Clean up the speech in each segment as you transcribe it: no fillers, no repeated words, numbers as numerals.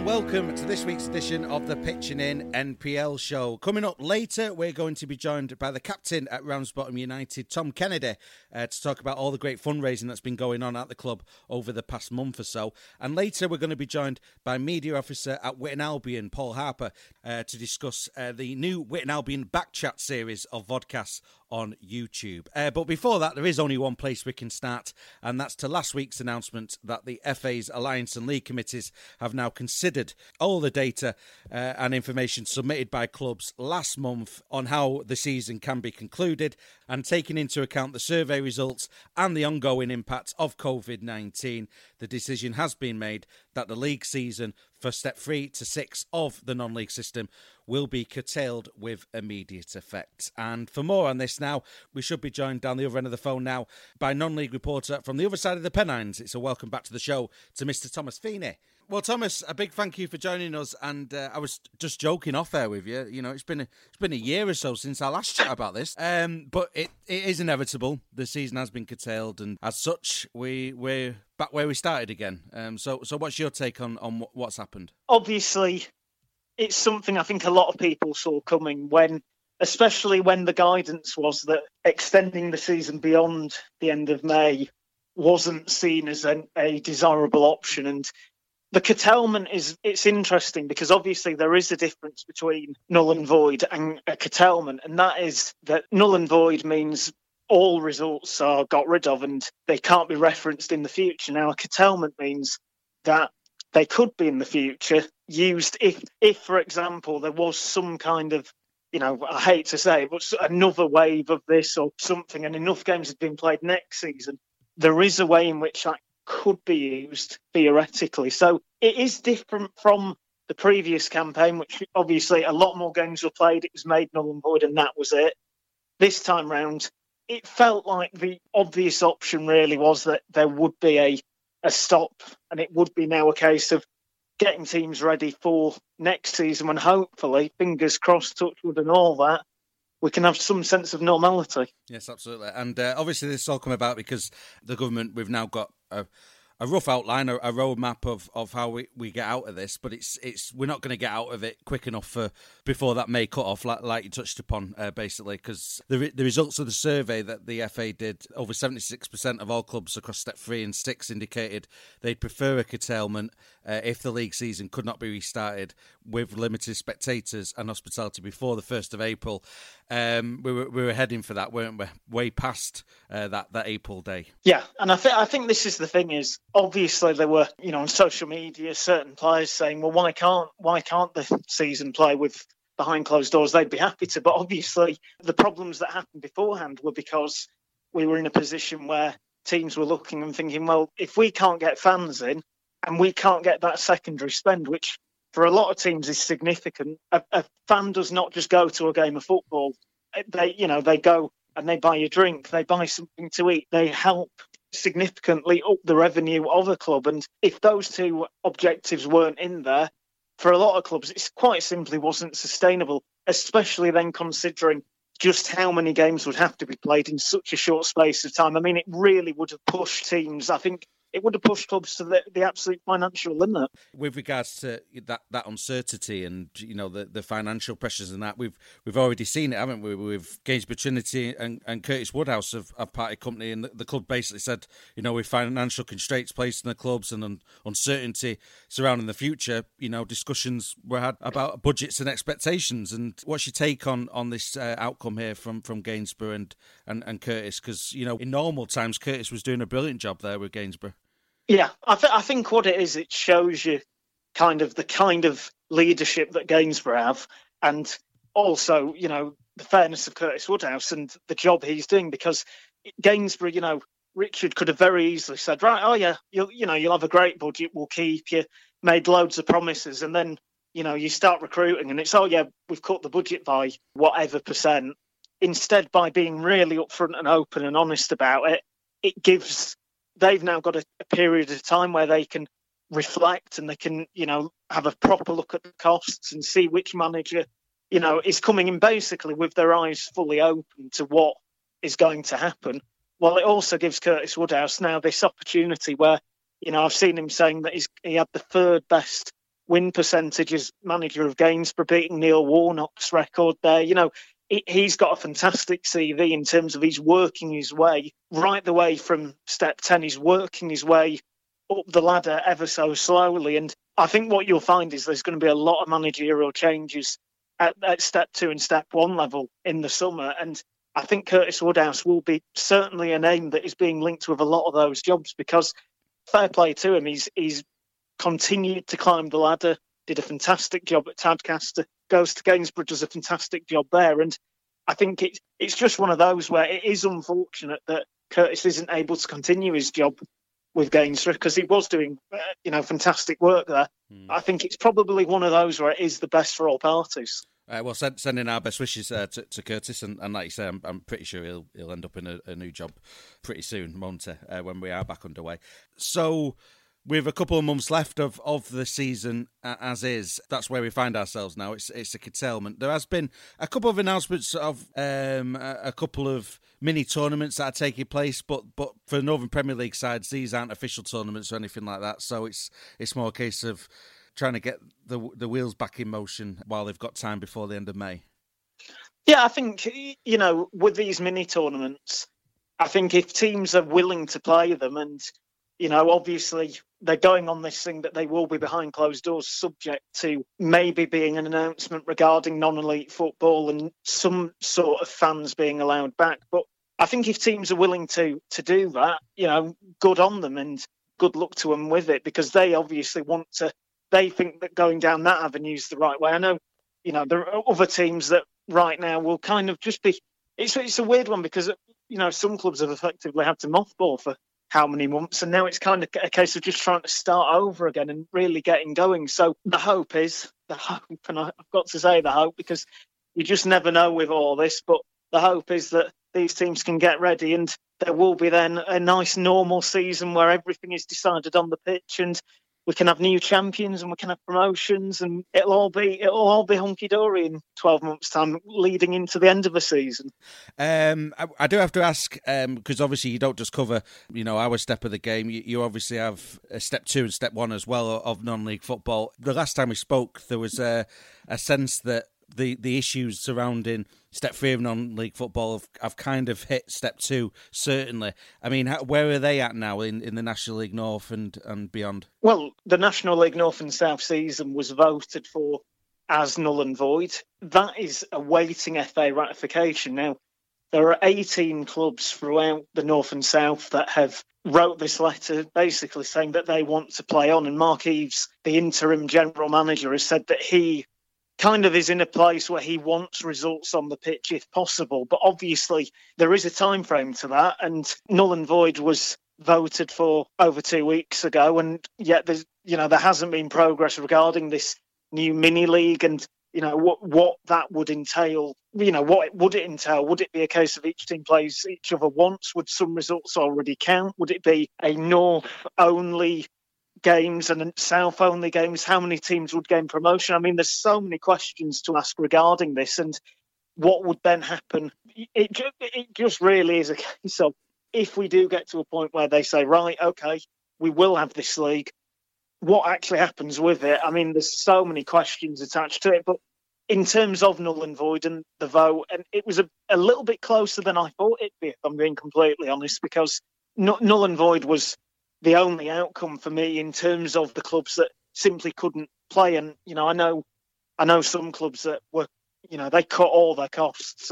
welcome to this week's edition of the Pitching In NPL show. Coming up later, we're going to be joined by the captain at Ramsbottom United, Tom Kennedy, to talk about all the great fundraising that's been going on at the club over the past month or so. And later, we're going to be joined by media officer at Witton Albion, Paul Harper, to discuss the new Witton Albion Backchat series of vodcasts on YouTube. But before that, there is only one place we can start, and that's to last week's announcement that the FA's Alliance and League committees have now considered all the data and information submitted by clubs last month on how the season can be concluded, and taking into account the survey results and the ongoing impact of COVID-19, the decision has been made that the league season for Step 3 to 6 of the non-league system will be curtailed with immediate effect. And for more on this now, we should be joined down the other end of the phone now by non-league reporter from the other side of the Pennines. It's a welcome back to the show to Mr. Thomas Feeney. Well, Thomas, a big thank you for joining us. And I was just joking off there with you. You know, it's been a year or so since our last chat about this. But it is inevitable. The season has been curtailed, and as such, we're back where we started again. So what's your take on what's happened? Obviously, it's something I think a lot of people saw coming especially when the guidance was that extending the season beyond the end of May wasn't seen as a desirable option. And the curtailment it's interesting because obviously there is a difference between null and void and a curtailment, and that is that null and void means all results are got rid of and they can't be referenced in the future. Now, a curtailment means that they could be in the future used if, for example, there was some kind of, I hate to say it, but another wave of this or something, and enough games had been played next season. There is a way in which that could be used theoretically. So it is different from the previous campaign, which obviously a lot more games were played. It was made null and void, and that was it. This time round, it felt like the obvious option really was that there would be a stop, and it would be now a case of getting teams ready for next season when hopefully, fingers crossed, touch wood and all that, we can have some sense of normality. Yes, absolutely. And obviously this has all come about because the government, we've now got a rough outline, a roadmap of how we get out of this, but it's we're not going to get out of it quick enough before that May cut off, like you touched upon, basically, because the results of the survey that the FA did, over 76% of all clubs across Step 3 and 6 indicated they'd prefer a curtailment if the league season could not be restarted with limited spectators and hospitality before the 1st of April. We were heading for that, weren't we? Way past that April day. Yeah, and I think this is the thing is, obviously there were, on social media, certain players saying, well, why can't the season play with behind closed doors? They'd be happy to. But obviously the problems that happened beforehand were because we were in a position where teams were looking and thinking, well, if we can't get fans in and we can't get that secondary spend, which for a lot of teams is significant. A fan does not just go to a game of football. They go and they buy a drink, they buy something to eat, they help significantly up the revenue of a club. And if those two objectives weren't in there, for a lot of clubs, it quite simply wasn't sustainable, especially then considering just how many games would have to be played in such a short space of time. I mean, it really would have pushed teams, I think, it would have pushed clubs to the absolute financial limit. With regards to that uncertainty and the financial pressures and that, we've already seen it, haven't we? With Gainsborough Trinity and Curtis Woodhouse of party company, and the club basically said, with financial constraints placed in the clubs and uncertainty surrounding the future, discussions were had about budgets and expectations. And what's your take on this outcome here from Gainsborough and Curtis? Because in normal times, Curtis was doing a brilliant job there with Gainsborough. Yeah, I think what it is, it shows you the kind of leadership that Gainsborough have, and also, the fairness of Curtis Woodhouse and the job he's doing. Because Gainsborough, Richard could have very easily said, right, oh yeah, you'll have a great budget, we'll keep you, made loads of promises, and then you start recruiting and it's, oh yeah, we've cut the budget by whatever percent. Instead, by being really upfront and open and honest about it, they've now got a period of time where they can reflect and they can, have a proper look at the costs and see which manager, is coming in basically with their eyes fully open to what is going to happen. Well, it also gives Curtis Woodhouse now this opportunity where, I've seen him saying that he had the third best win percentage as manager of Gainsborough, beating Neil Warnock's record there. He's got a fantastic CV in terms of he's working his way right the way from step 10. He's working his way up the ladder ever so slowly. And I think what you'll find is there's going to be a lot of managerial changes at step 2 and step 1 level in the summer. And I think Curtis Woodhouse will be certainly a name that is being linked with a lot of those jobs, because fair play to him, he's continued to climb the ladder, did a fantastic job at Tadcaster, goes to Gainsborough, does a fantastic job there. And I think it's just one of those where it is unfortunate that Curtis isn't able to continue his job with Gainsborough, because he was doing fantastic work there. I think it's probably one of those where it is the best for all parties. Well, sending our best wishes to Curtis, and like you say, I'm pretty sure he'll end up in a new job pretty soon, won't he, when we are back underway. So, with a couple of months left of the season as is, that's where we find ourselves now. It's a curtailment. There has been a couple of announcements of a couple of mini tournaments that are taking place, but for Northern Premier League sides, these aren't official tournaments or anything like that. So it's more a case of trying to get the wheels back in motion while they've got time before the end of May. Yeah, I think, with these mini tournaments, I think if teams are willing to play them, and, obviously they're going on this thing that they will be behind closed doors, subject to maybe being an announcement regarding non-elite football and some sort of fans being allowed back. But I think if teams are willing to do that, good on them and good luck to them with it, because they obviously they think that going down that avenue is the right way. I know, there are other teams that right now will kind of just be... It's a weird one, because, some clubs have effectively had to mothball for how many months, and now it's kind of a case of just trying to start over again and really getting going. So the hope, and I've got to say the hope, because you just never know with all this, but the hope is that these teams can get ready, and there will be then a nice normal season where everything is decided on the pitch, and we can have new champions and we can have promotions, and it'll all be hunky-dory in 12 months' time, leading into the end of the season. I do have to ask, because obviously you don't just cover, our step of the game. You obviously have a step 2 and step 1 as well of non-league football. The last time we spoke, there was a sense that the issues surrounding step 3 of non-league football have kind of hit step 2, certainly. I mean, where are they at now in the National League North and beyond? Well, the National League North and South season was voted for as null and void. That is awaiting FA ratification. Now, there are 18 clubs throughout the North and South that have wrote this letter basically saying that they want to play on, and Mark Eaves, the interim general manager, has said that he kind of is in a place where he wants results on the pitch if possible. But obviously there is a time frame to that, and null and void was voted for over 2 weeks ago, and yet there's, there hasn't been progress regarding this new mini league, and what that would entail. What would it entail? Would it be a case of each team plays each other once? Would some results already count? Would it be a north only games and south only games? How many teams would gain promotion? I mean, there's so many questions to ask regarding this, and what would then happen? It just really is a case of, if we do get to a point where they say, right, okay, we will have this league, what actually happens with it? I mean, there's so many questions attached to it, but in terms of null and void and the vote, and it was a little bit closer than I thought it'd be, if I'm being completely honest, because null and void was the only outcome for me in terms of the clubs that simply couldn't play. And, I know some clubs that were, they cut all their costs.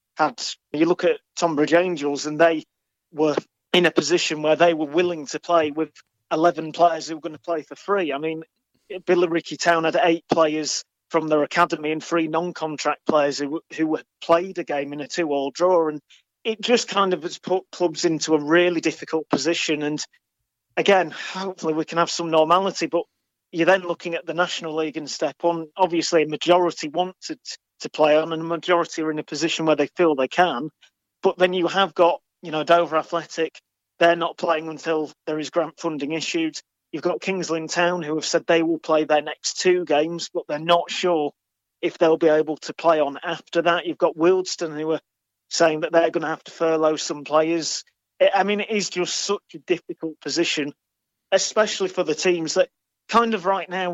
You look at Tonbridge Angels, and they were in a position where they were willing to play with 11 players who were going to play for free. I mean, Billericay Town had 8 players from their academy and 3 non-contract players who had played a game in a 2-2 draw. And it just kind of has put clubs into a really difficult position. And again, hopefully we can have some normality, but you're then looking at the National League in step 1. Obviously, a majority wanted to play on, and a majority are in a position where they feel they can. But then you have got, Dover Athletic, they're not playing until there is grant funding issued. You've got Kings Lynn Town, who have said they will play their next 2 games, but they're not sure if they'll be able to play on after that. You've got Wealdstone, who are saying that they're going to have to furlough some players. I mean, it is just such a difficult position, especially for the teams that kind of right now,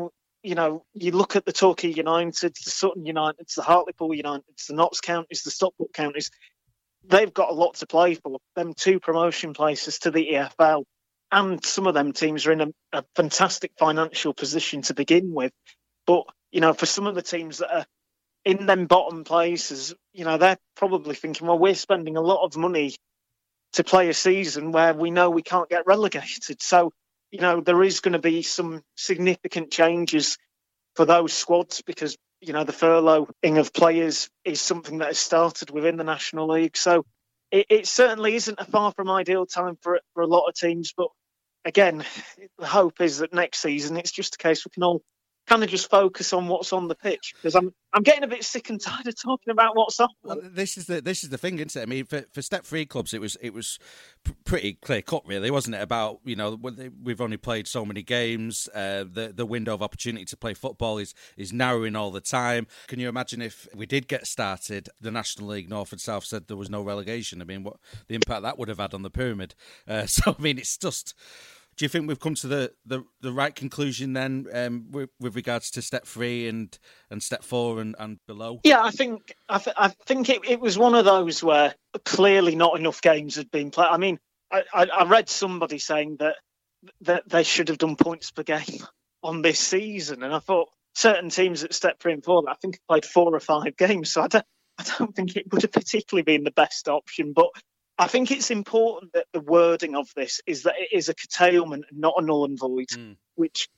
you look at the Torquay United, the Sutton United, the Hartlepool United, the Notts Counties, the Stockport Counties. They've got a lot to play for. Them 2 promotion places to the EFL. And some of them teams are in a fantastic financial position to begin with. But, for some of the teams that are in them bottom places, they're probably thinking, well, we're spending a lot of money to play a season where we know we can't get relegated. So, there is going to be some significant changes for those squads because, the furloughing of players is something that has started within the National League. So it certainly isn't a far from ideal time for a lot of teams. But again, the hope is that next season it's just a case we can all kind of just focus on what's on the pitch, because I'm getting a bit sick and tired of talking about what's on. Well, this is the thing, isn't it? I mean, for Step 3 clubs, it was pretty clear cut, really, wasn't it? About we've only played so many games. The window of opportunity to play football is narrowing all the time. Can you imagine if we did get started, the National League North and South said there was no relegation? I mean, what the impact that would have had on the pyramid? So I mean, it's just. Do you think we've come to the right conclusion then with regards to Step 3 and Step 4 and below? Yeah, I think it was one of those where clearly not enough games had been played. I mean, I read somebody saying that they should have done points per game on this season, and I thought certain teams at Step 3 and 4, I think played 4 or 5 games, so I don't think it would have particularly been the best option, but I think it's important that the wording of this is that it is a curtailment and not a null and void, which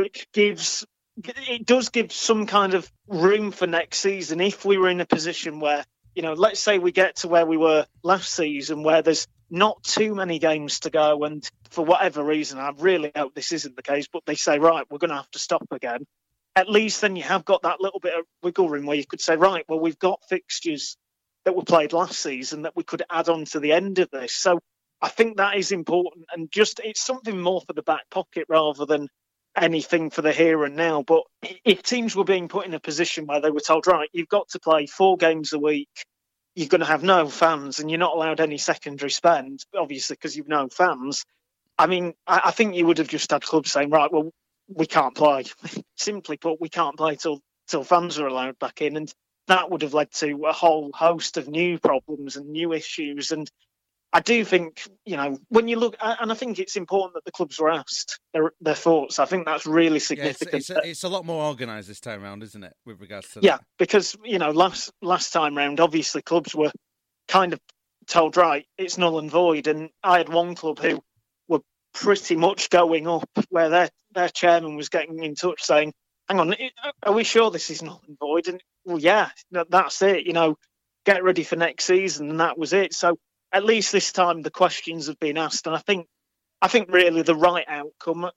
does give some kind of room for next season if we were in a position where, let's say we get to where we were last season, where there's not too many games to go, and for whatever reason, I really hope this isn't the case, but they say, right, we're going to have to stop again. At least then you have got that little bit of wiggle room where you could say, right, well, we've got fixtures that were played last season that we could add on to the end of this. So I think that is important, and just it's something more for the back pocket rather than anything for the here and now. But if teams were being put in a position where they were told, right, you've got to play 4 games a week, you're going to have no fans, and you're not allowed any secondary spend, obviously, because you've no fans. I mean, I think you would have just had clubs saying, right, well, we can't play. Simply put, we can't play till fans are allowed back in. And that would have led to a whole host of new problems and new issues. And I do think, when you look, and I think it's important that the clubs were asked their thoughts. I think that's really significant. Yeah, it's a lot more organised this time round, isn't it, with regards to that? Yeah, because, last time round, obviously clubs were kind of told, right, it's null and void. And I had one club who were pretty much going up where their chairman was getting in touch saying, hang on, are we sure this is null and void? And well, yeah, that's it. Get ready for next season, and that was it. So at least this time the questions have been asked, and I think really the right outcome.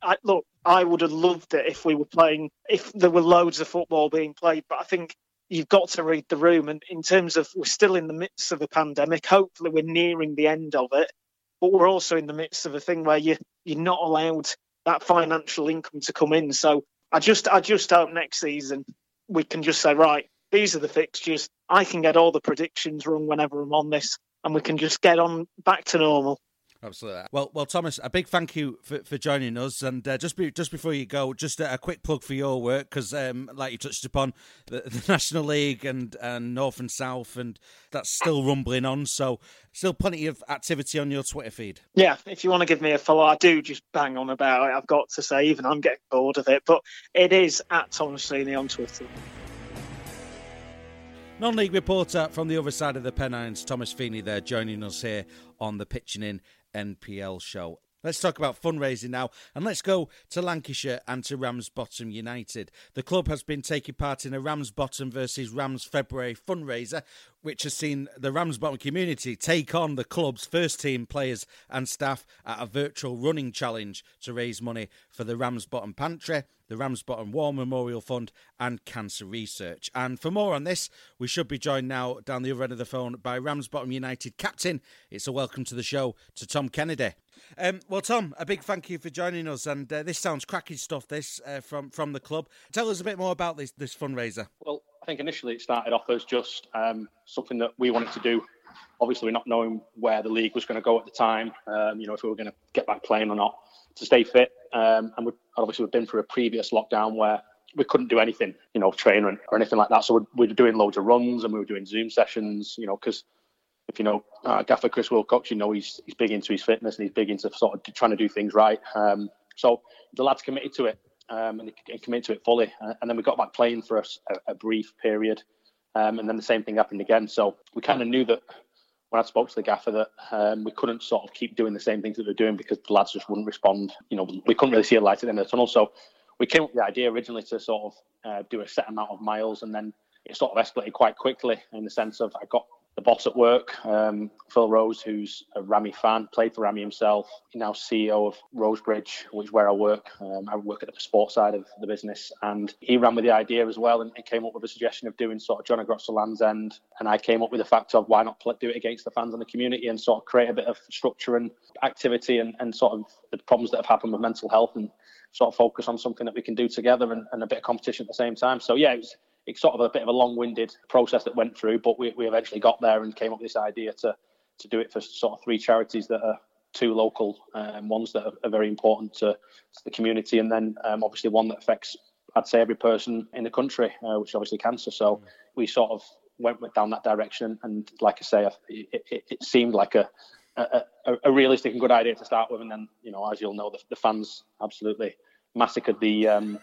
I would have loved it if we were playing, if there were loads of football being played, but I think you've got to read the room. And in terms of we're still in the midst of a pandemic, hopefully we're nearing the end of it, but we're also in the midst of a thing where you're not allowed that financial income to come in. So I just hope next season we can just say, right, these are the fixtures. I can get all the predictions wrong whenever I'm on this, and we can just get on back to normal. Absolutely. Well, Thomas, a big thank you for joining us. And just before you go, just a quick plug for your work, because like you touched upon, the National League and North and South, and that's still rumbling on. So still plenty of activity on your Twitter feed. Yeah, if you want to give me a follow, I do just bang on about it, I've got to say, even I'm getting bored of it. But it is at Thomas Feeney on Twitter. Non-league reporter from the other side of the Pennines, Thomas Feeney there, joining us here on the Pitching In NPL show. Let's talk about fundraising now, and let's go to Lancashire and to Ramsbottom United. The club has been taking part in a Ramsbottom versus Rams February fundraiser, which has seen the Ramsbottom community take on the club's first team players and staff at a virtual running challenge to raise money for the Ramsbottom Pantry, the Ramsbottom War Memorial Fund and cancer research. And for more on this, we should be joined now down the other end of the phone by Ramsbottom United captain. It's a welcome to the show to Tom Kennedy. Well, Tom, a big thank you for joining us. And this sounds cracking stuff, this, from the club. Tell us a bit more about this fundraiser. Well, I think initially it started off as just something that we wanted to do. Obviously, we're not knowing where the league was going to go at the time, if we were going to get back playing or not, to stay fit. And we've been through a previous lockdown where we couldn't do anything, train or anything like that. So we were doing loads of runs and we were doing Zoom sessions, because if Gaffer Chris Wilcox, he's big into his fitness and he's big into sort of trying to do things right. So the lads committed to it and committed to it fully. And then we got back playing for a brief period. And then the same thing happened again. So we kind of knew that when I spoke to the gaffer that we couldn't sort of keep doing the same things that we were doing because the lads just wouldn't respond. We couldn't really see a light at the end of the tunnel. So we came up with the idea originally to sort of do a set amount of miles, and then it sort of escalated quite quickly in the sense of I got the boss at work, Phil Rose, who's a Rami fan, played for Rami himself, now CEO of Rosebridge, which is where I work. I work at the sports side of the business, and he ran with the idea as well and came up with a suggestion of doing sort of John O'Groats to Land's End, and I came up with the fact of why not do it against the fans and the community and sort of create a bit of structure and activity and sort of the problems that have happened with mental health and sort of focus on something that we can do together and a bit of competition at the same time. So yeah, it's sort of a bit of a long-winded process that went through, but we eventually got there and came up with this idea to do it for sort of 3 charities that are 2 local ones that are very important to the community, and then obviously one that affects, I'd say, every person in the country, which is obviously cancer. So we sort of went down that direction, and like I say, it seemed like a realistic and good idea to start with, and then as you'll know, the fans absolutely massacred the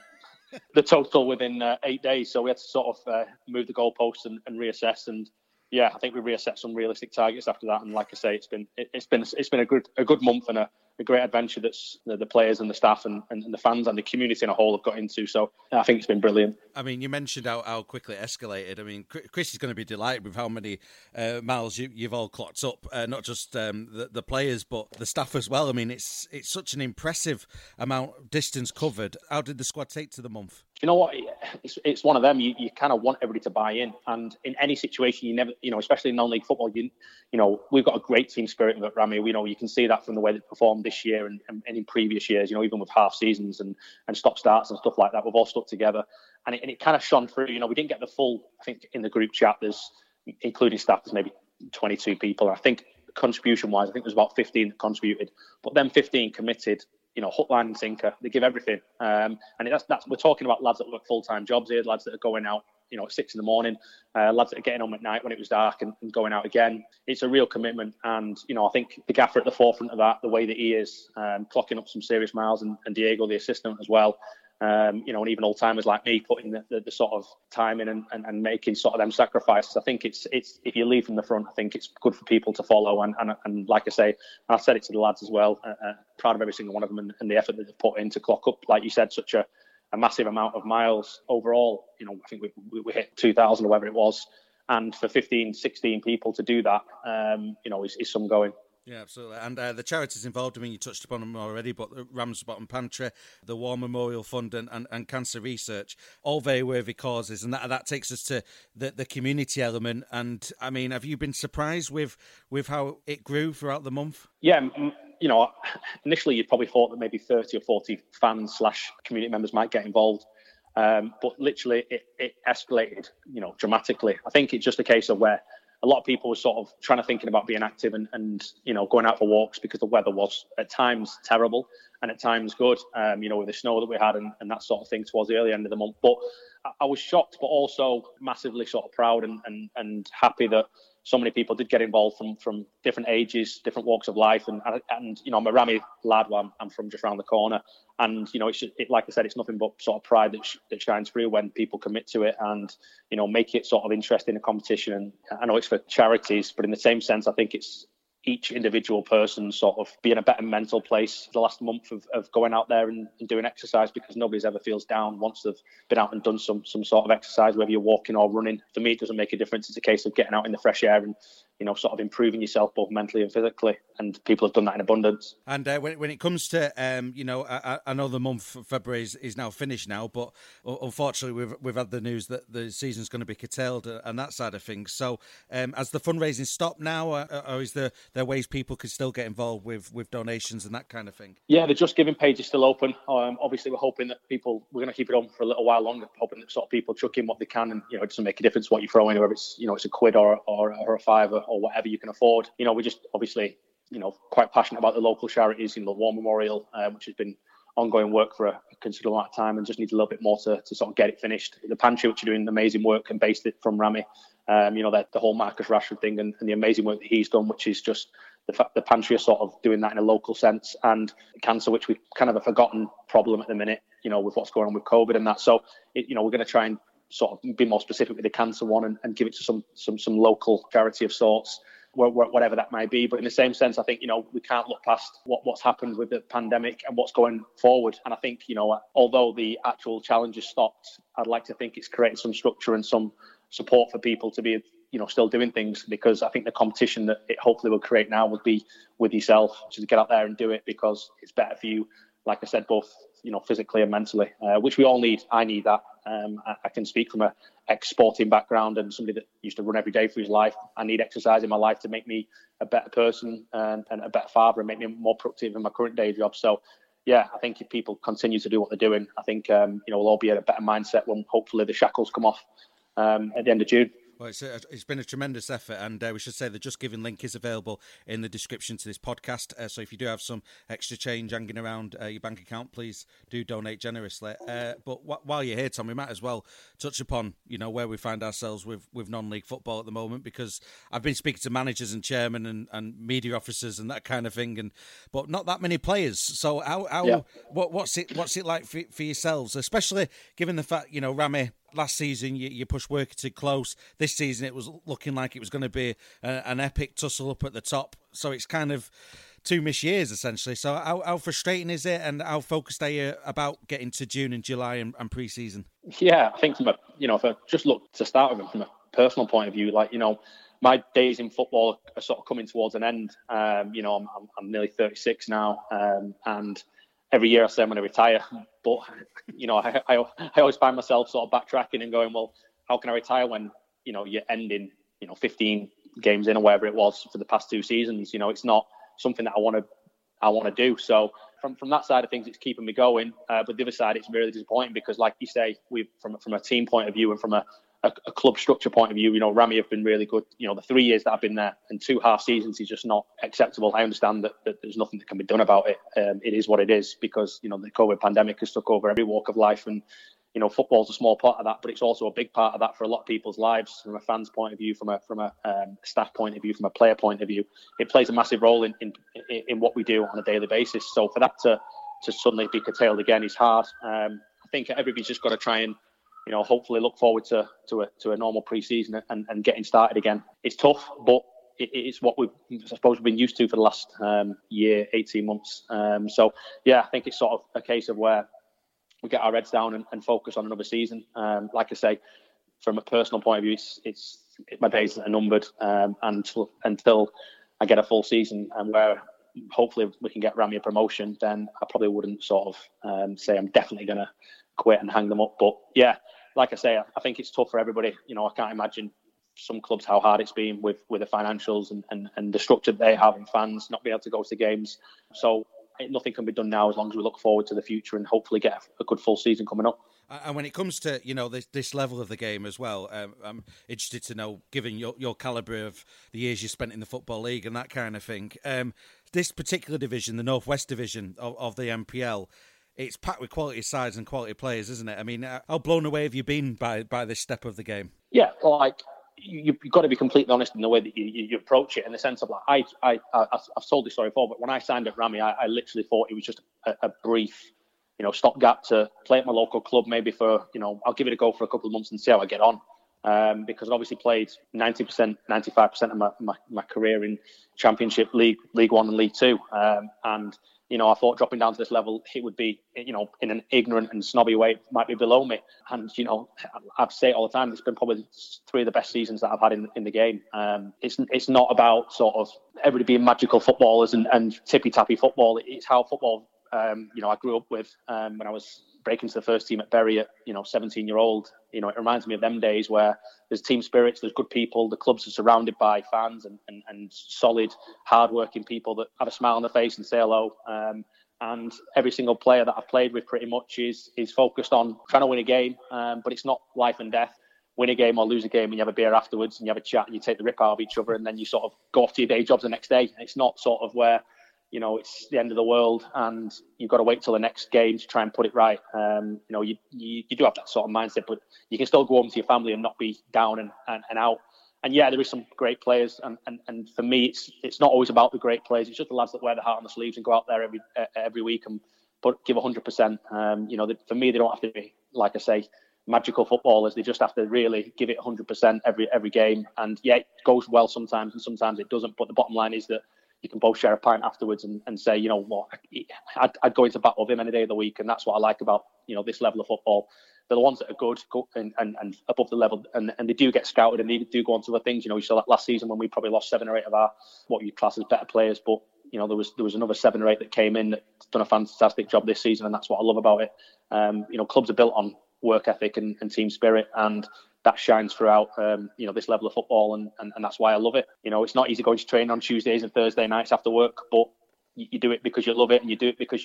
total within 8 days. So we had to sort of move the goalposts and reassess. And yeah, I think we reassessed some realistic targets after that. And like I say, it's been a good month and a great adventure that's the players and the staff and the fans and the community in a whole have got into. So I think it's been brilliant. I mean, you mentioned how quickly it escalated. I mean, Chris is going to be delighted with how many miles you've all clocked up, not just the players, but the staff as well. I mean, it's such an impressive amount of distance covered. How did the squad take to the month? You know what? It's one of them. You kind of want everybody to buy in, and in any situation, you never, especially in non-league football, we've got a great team spirit at Rami. You can see that from the way they performed this year and in previous years. Even with half seasons and stop starts and stuff like that, we've all stuck together, and it kind of shone through. We didn't get the full. I think in the group chat, there's including staff, there's maybe 22 people. I think contribution-wise, I think there's about 15 that contributed, but then 15 committed. Hook, line and sinker. They give everything. And that's we're talking about lads that work full-time jobs here, lads that are going out, at 6 a.m, lads that are getting home at night when it was dark and going out again. It's a real commitment. And, I think the gaffer at the forefront of that, the way that he is, clocking up some serious miles, and Diego, the assistant as well. And even old timers like me putting the sort of time in and making sort of them sacrifices. I think it's if you lead from the front, I think it's good for people to follow. And like I say, I said it to the lads as well. Proud of every single one of them and the effort that they've put in to clock up, like you said, such a massive amount of miles overall. I think we hit 2,000 or whatever it was, and for 15, 16 people to do that, is some going. Yeah, absolutely. And the charities involved, I mean, you touched upon them already, but the Ramsbottom Pantry, the War Memorial Fund and Cancer Research, all very worthy causes. And that takes us to the community element. And, I mean, have you been surprised with how it grew throughout the month? Yeah, initially you probably thought that maybe 30 or 40 fans / community members might get involved. But literally it escalated, dramatically. I think it's just a case of where a lot of people were sort of thinking about being active and going out for walks because the weather was at times terrible and at times good, with the snow that we had and that sort of thing towards the early end of the month. But I was shocked, but also massively sort of proud and happy that so many people did get involved from different ages, different walks of life. And I'm a Rami lad, I'm from just around the corner. And, like I said, it's nothing but sort of pride that shines through when people commit to it and, make it sort of interesting in a competition. And I know it's for charities, but in the same sense, I think it's each individual person sort of be in a better mental place the last month of going out there and doing exercise, because nobody's ever feels down once they've been out and done some sort of exercise, whether you're walking or running. For me, it doesn't make a difference. It's a case of getting out in the fresh air and, sort of improving yourself both mentally and physically. And people have done that in abundance. And when it comes to, I know the month of February is now finished now, but unfortunately we've had the news that the season's going to be curtailed and that side of things. So has the fundraising stopped now, or is there ways people could still get involved with donations and that kind of thing? Yeah, the Just Giving page is still open. Obviously, we're hoping that we're going to keep it on for a little while longer, hoping that sort of people chuck in what they can, and it doesn't make a difference what you throw in, whether it's it's a quid or a fiver or whatever you can afford. We just obviously quite passionate about the local charities, the War Memorial, which has been ongoing work for a considerable amount of time and just needs a little bit more to sort of get it finished. The pantry, which are doing amazing work and based it from Rami, the whole Marcus Rashford thing and the amazing work that he's done, which is just the fact the pantry are sort of doing that in a local sense, and cancer, which we kind of a forgotten problem at the minute, with what's going on with COVID and that. So, we're going to try and sort of be more specific with the cancer one and give it to some local charity of sorts, whatever that might be. But in the same sense, I think, we can't look past what's happened with the pandemic and what's going forward. And I think, although the actual challenge has stopped, I'd like to think it's created some structure and some support for people to be, still doing things, because I think the competition that it hopefully will create now would be with yourself, to get out there and do it, because it's better for you, like I said, both, physically and mentally, which we all need. I need that. I can speak from a ex-sporting background and somebody that used to run every day for his life. I need exercise in my life to make me a better person and a better father and make me more productive in my current day job. So, yeah, I think if people continue to do what they're doing, I think, we'll all be at a better mindset when hopefully the shackles come off at the end of June. Well, it's been a tremendous effort, and we should say the Just Giving link is available in the description to this podcast. So if you do have some extra change hanging around your bank account, please do donate generously. But while you're here, Tom, we might as well touch upon, where we find ourselves with non-league football at the moment, because I've been speaking to managers and chairmen and media officers and that kind of thing, but not that many players. So what's it like for yourselves, especially given the fact, Rami, last season, you pushed Workington close. This season, it was looking like it was going to be an epic tussle up at the top. So it's kind of 2 missed years, essentially. So how frustrating is it, and how focused are you about getting to June and July and pre-season? Yeah, I think from if I just look to start with from a personal point of view, my days in football are sort of coming towards an end. I'm nearly 36 now, and every year I say I'm going to retire, but I always find myself sort of backtracking and going, well, how can I retire when you're ending 15 games in or whatever it was for the past 2 seasons? It's not something that I want to do. So from that side of things, it's keeping me going. But the other side, it's really disappointing because, like you say, we from a team point of view and from a club structure point of view, Rami have been really good. The 3 years that I've been there and 2 half seasons is just not acceptable. I understand that there's nothing that can be done about it. It is what it is because, the COVID pandemic has took over every walk of life, and, football's a small part of that, but it's also a big part of that for a lot of people's lives, from a fan's point of view, from a staff point of view, from a player point of view. It plays a massive role in what we do on a daily basis. So for that to suddenly be curtailed again is hard. I think everybody's just got to try and, hopefully look forward to a normal pre-season and getting started again. It's tough, but it's what we've been used to for the last year, 18 months. So, yeah, I think it's sort of a case of where we get our heads down and focus on another season. Like I say, from a personal point of view, it's my days are numbered until I get a full season, and where hopefully we can get Rami a promotion, then I probably wouldn't sort of say I'm definitely going to quit and hang them up. But yeah, like I say, I think it's tough for everybody. I can't imagine some clubs how hard it's been with the financials and the structure they have and fans not being able to go to games. So nothing can be done now as long as we look forward to the future and hopefully get a good full season coming up. And when it comes to, this level of the game as well, I'm interested to know, given your calibre of the years you spent in the Football League and that kind of thing, this particular division, the North West division of the NPL, it's packed with quality sides and quality players, isn't it? I mean, how blown away have you been by this step of the game? Yeah, you've got to be completely honest in the way that you approach it, in the sense of I've told this story before, but when I signed at Rami, I literally thought it was just a brief, stopgap to play at my local club, maybe for, I'll give it a go for a couple of months and see how I get on. Because I'd obviously played 90%, 95% of my career in Championship, League One and League Two. And, I thought dropping down to this level, it would be, in an ignorant and snobby way, it might be below me. And, I've say it all the time, it's been probably 3 of the best seasons that I've had in the game. It's not about sort of everybody being magical footballers and tippy-tappy football. It's how football, I grew up with when I was breaking to the first team at Bury at 17-year-old. It reminds me of them days where there's team spirits, there's good people, the clubs are surrounded by fans and solid, hard-working people that have a smile on their face and say hello. And every single player that I've played with pretty much is focused on trying to win a game, but it's not life and death. Win a game or lose a game and you have a beer afterwards and you have a chat and you take the rip out of each other and then you sort of go off to your day jobs the next day. And it's not sort of where it's the end of the world and you've got to wait till the next game to try and put it right. You do have that sort of mindset, but you can still go home to your family and not be down and out. And yeah, there is some great players, and for me, it's not always about the great players. It's just the lads that wear the heart on the sleeves and go out there every week and give 100%. For me, they don't have to be, like I say, magical footballers. They just have to really give it 100% every game. And yeah, it goes well sometimes, and sometimes it doesn't. But the bottom line is that you can both share a pint afterwards and say, you know what, I'd go into battle with him any day of the week, and that's what I like about this level of football. They're the ones that are good and above the level, and they do get scouted and they do go on to other things. You saw that last season when we probably lost 7 or 8 of our what you class as better players, but there was another 7 or 8 that came in that's done a fantastic job this season, and that's what I love about it. Clubs are built on work ethic and team spirit, and that shines throughout this level of football, and that's why I love it. It's not easy going to train on Tuesdays and Thursday nights after work, but you do it because you love it, and you do it because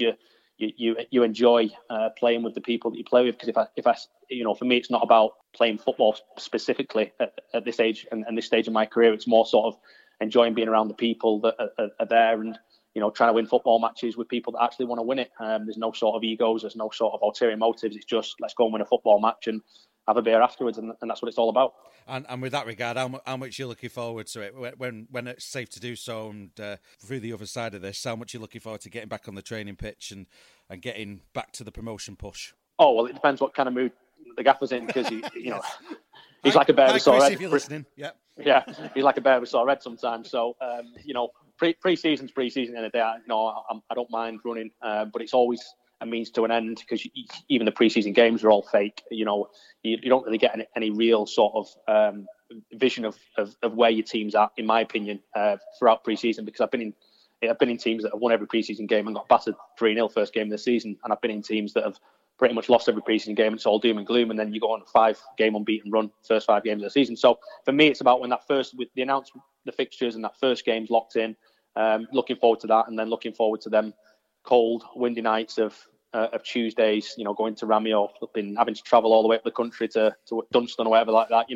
you enjoy playing with the people that you play with. Because if I for me, it's not about playing football specifically at this age and this stage of my career. It's more sort of enjoying being around the people that are there and trying to win football matches with people that actually want to win it. There's no sort of egos, there's no sort of ulterior motives. It's just let's go and win a football match and have a beer afterwards, and that's what it's all about. And with that regard, how much you're looking forward to it when it's safe to do so, and through the other side of this, how much you're looking forward to getting back on the training pitch and getting back to the promotion push? Oh well, it depends what kind of mood the gaffer's in, because yes. He's like a bear with sore head. If you're listening, yeah, he's like a bear with sore head sometimes. So pre-season's pre-season. In the day, I don't mind running, but it's always a means to an end, because even the pre-season games are all fake. You don't really get any real sort of vision of where your team's at, in my opinion, throughout pre-season, because I've been in teams that have won every pre-season game and got battered 3-0 first game of the season, and I've been in teams that have pretty much lost every pre-season game. It's all doom and gloom, and then you go on a 5-game unbeaten run first 5 games of the season. So for me, it's about when with the announcement, the fixtures, and that first game's locked in. Looking forward to that, and then looking forward to them cold, windy nights of Tuesdays, going to Ramio, having to travel all the way up the country to Dunston or whatever like that. You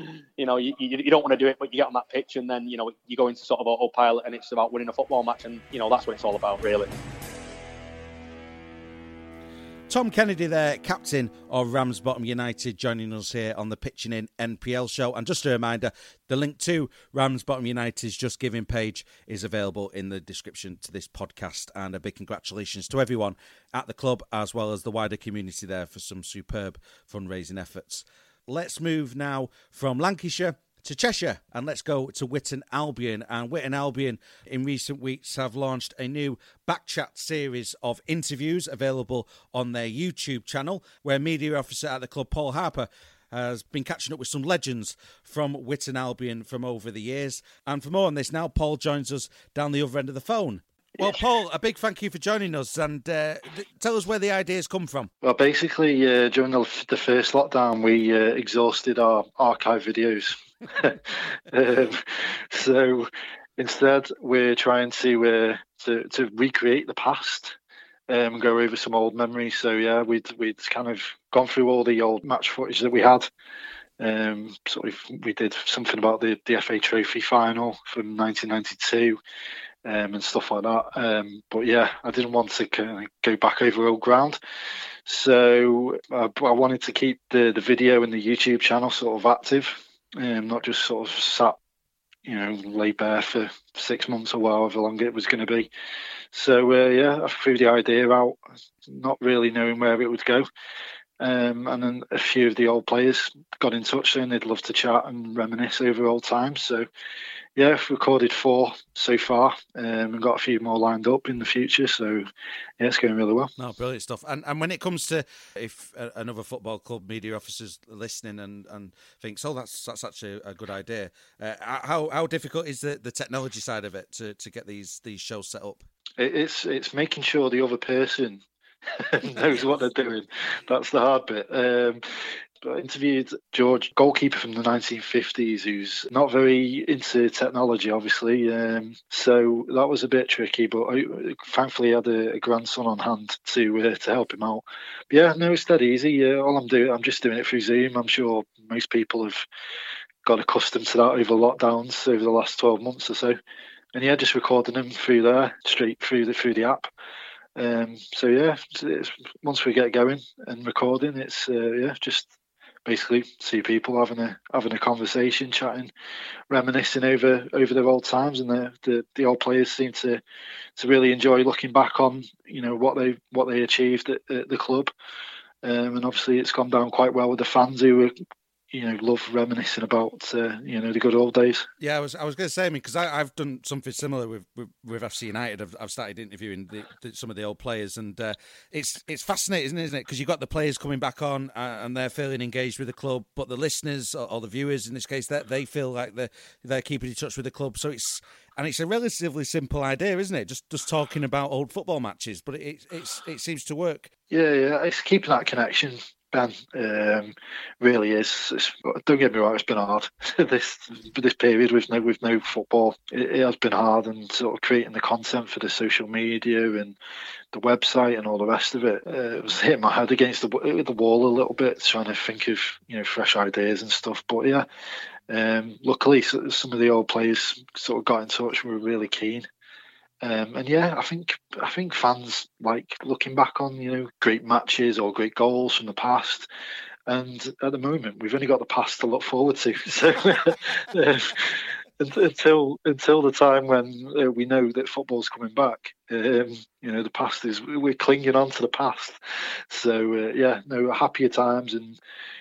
don't want to do it, but you get on that pitch, and then you go into sort of autopilot, and it's about winning a football match, and that's what it's all about, really. Tom Kennedy there, captain of Ramsbottom United, joining us here on the Pitching In NPL show. And just a reminder, the link to Ramsbottom United's Just Giving page is available in the description to this podcast. And a big congratulations to everyone at the club, as well as the wider community there, for some superb fundraising efforts. Let's move now from Lancashire to Cheshire, and let's go to Witton Albion. And Witton Albion in recent weeks have launched a new Backchat series of interviews available on their YouTube channel, where media officer at the club, Paul Harper, has been catching up with some legends from Witton Albion from over the years. And for more on this now, Paul joins us down the other end of the phone. Well, Paul, a big thank you for joining us, and tell us where the ideas come from. Well, basically, during the first lockdown, we exhausted our archive videos. So instead, we're trying to recreate the past and go over some old memories. So yeah, we'd kind of gone through all the old match footage that we had. We did something about the FA Trophy final from 1992. And stuff like that. But yeah, I didn't want to kind of go back over old ground. So I wanted to keep the video and the YouTube channel sort of active, not just sort of sat, lay bare for 6 months or however long it was going to be. So yeah, I threw the idea out, not really knowing where it would go. And then a few of the old players got in touch saying they'd love to chat and reminisce over old times. So yeah, I've recorded 4 so far, and got a few more lined up in the future. So yeah, it's going really well. No, brilliant stuff. And when it comes to if another football club media officer's listening and thinks, oh, that's actually a good idea, how difficult is the technology side of it to get these shows set up? It's making sure the other person knows what they're doing. That's the hard bit. I interviewed George, goalkeeper from the 1950s, who's not very into technology, obviously. So that was a bit tricky, but thankfully I had a grandson on hand to help him out. But yeah, no, it's dead easy. All I'm just doing it through Zoom. I'm sure most people have got accustomed to that over lockdowns over the last 12 months or so. yeah, just recording them through there, straight through the app. So yeah, once we get going and recording, it's just basically see people having a conversation, chatting, reminiscing over their old times, and the old players seem to really enjoy looking back on what they achieved at the club, and obviously it's gone down quite well with the fans who were love reminiscing about the good old days. Yeah, I was going to say, because I've done something similar with FC United. I've started interviewing some of the old players, and it's fascinating, isn't it? Because you've got the players coming back on, and they're feeling engaged with the club, but the listeners or the viewers in this case, that they feel like they're keeping in touch with the club. So it's a relatively simple idea, isn't it? Just talking about old football matches, but it seems to work. Yeah, it's keeping that connection, Ben. Really is. Don't get me wrong, it's been hard this period with no football. It has been hard, and sort of creating the content for the social media and the website and all the rest of it. It was hitting my head against the wall a little bit, trying to think of fresh ideas and stuff. But yeah, luckily some of the old players sort of got in touch and were really keen. And yeah, I think fans like looking back on great matches or great goals from the past. And at the moment, we've only got the past to look forward to. So until the time when we know that football's coming back, the past we're clinging on to the past. So happier times, and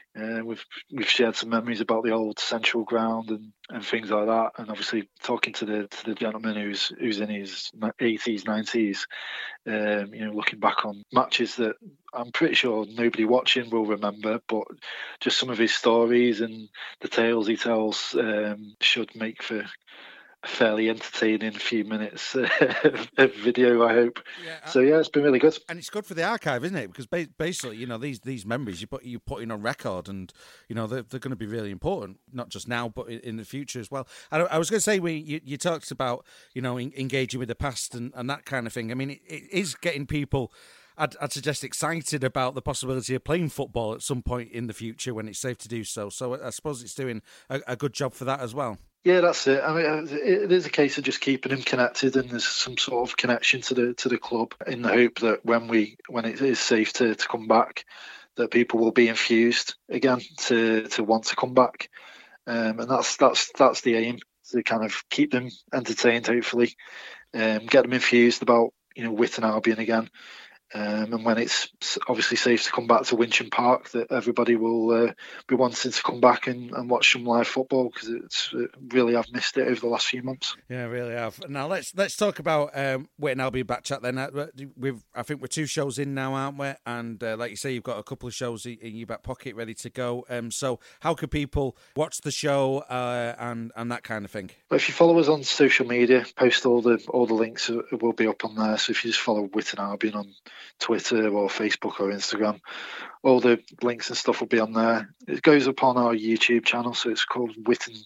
we've shared some memories about the old Central Ground and things like that. And obviously talking to the gentleman who's in his 80s, 90s, looking back on matches that I'm pretty sure nobody watching will remember, but just some of his stories and the tales he tells should make for a fairly entertaining few minutes of video, I hope. So yeah, it's been really good, and it's good for the archive, isn't it? Because basically, these memories you're putting on record, and they're going to be really important, not just now but in the future as well. I was going to say, you talked about engaging with the past and that kind of thing. I mean, it is getting people, I'd suggest, excited about the possibility of playing football at some point in the future when it's safe to do so. So I suppose it's doing a good job for that as well. Yeah, that's it. I mean, it is a case of just keeping them connected, and there's some sort of connection to the club, in the hope that when it is safe to come back, that people will be infused again to want to come back, and that's the aim, to kind of keep them entertained, hopefully, get them infused about Witton Albion again. And when it's obviously safe to come back to Wincham Park, that everybody will be wanting to come back and watch some live football, because it's really, I've missed it over the last few months. Yeah, I really have. Now let's talk about Witton Albion back chat then. I think we're 2 shows in now, aren't we? And like you say, you've got a couple of shows in your back pocket ready to go. So how can people watch the show and that kind of thing? Well, if you follow us on social media, post all the links will be up on there. So if you just follow Witton Albion on Twitter or Facebook or Instagram, all the links and stuff will be on there. It goes up on our YouTube channel, so it's called Witton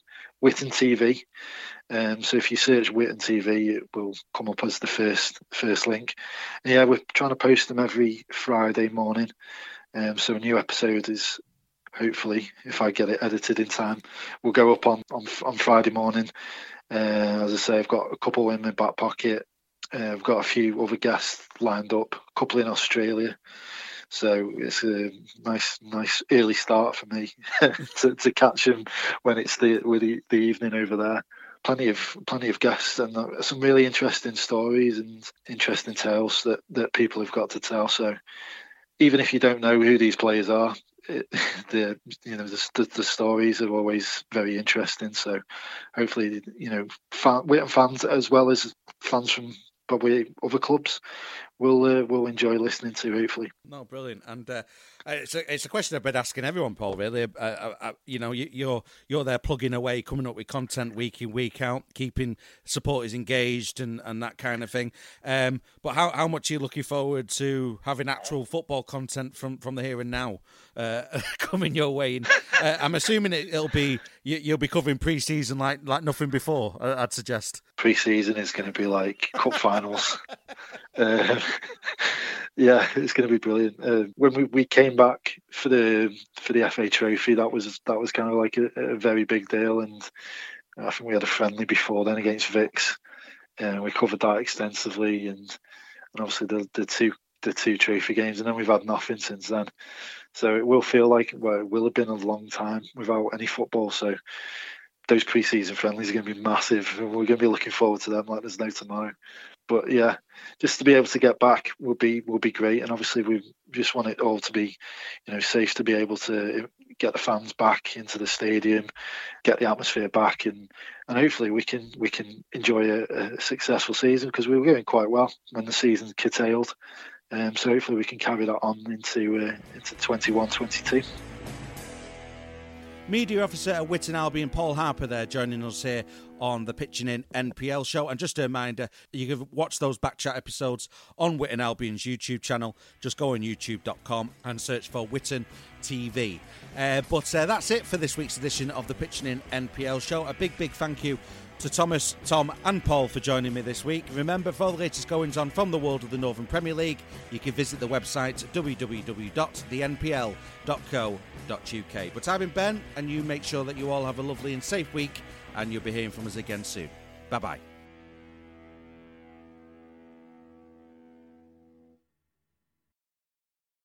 TV. So if you search Witton TV, it will come up as the first link. And yeah, we're trying to post them every Friday morning. So a new episode is, hopefully, if I get it edited in time, will go up on Friday morning. As I say, I've got a couple in my back pocket. I've got a few other guests lined up, a couple in Australia. So it's a nice early start for me to catch them when it's the evening over there. Plenty of guests, and some really interesting stories and interesting tales that people have got to tell. So even if you don't know who these players are, the stories are always very interesting. So hopefully, Witton fans, as well as fans from probably other clubs, will enjoy listening to, hopefully. No, brilliant. And it's a question I've been asking everyone, Paul, really. You're there plugging away, coming up with content week in, week out, keeping supporters engaged and that kind of thing. But how much are you looking forward to having actual football content from the here and now coming your way? And, I'm assuming it'll be, you'll be covering pre-season like nothing before, I'd suggest. Pre-season is going to be like cup finals. Yeah, it's going to be brilliant. When we came back for the FA Trophy, that was kind of like a very big deal, and I think we had a friendly before then against Vix, We covered that extensively, and obviously the two trophy games, and then we've had nothing since then. So it will feel like, well, it will have been a long time without any football. So those pre-season friendlies are going to be massive, and we're going to be looking forward to them like there's no tomorrow. But yeah, just to be able to get back will be great, and obviously we just want it all to be, safe, to be able to get the fans back into the stadium, get the atmosphere back, and hopefully we can enjoy a successful season, because we were going quite well when the season curtailed. So hopefully we can carry that on into 21-22. Media officer at Witton Albion, Paul Harper there, joining us here on the Pitching In NPL show. And just a reminder, you can watch those back chat episodes on Witton Albion's YouTube channel. Just go on youtube.com and search for Witton TV. But that's it for this week's edition of the Pitching In NPL show. A big thank you to Thomas, Tom and Paul for joining me this week. Remember, for all the latest goings on from the world of the Northern Premier League, you can visit the website www.thenpl.co.uk. But I've been Ben, and you make sure that you all have a lovely and safe week, and you'll be hearing from us again soon. Bye-bye.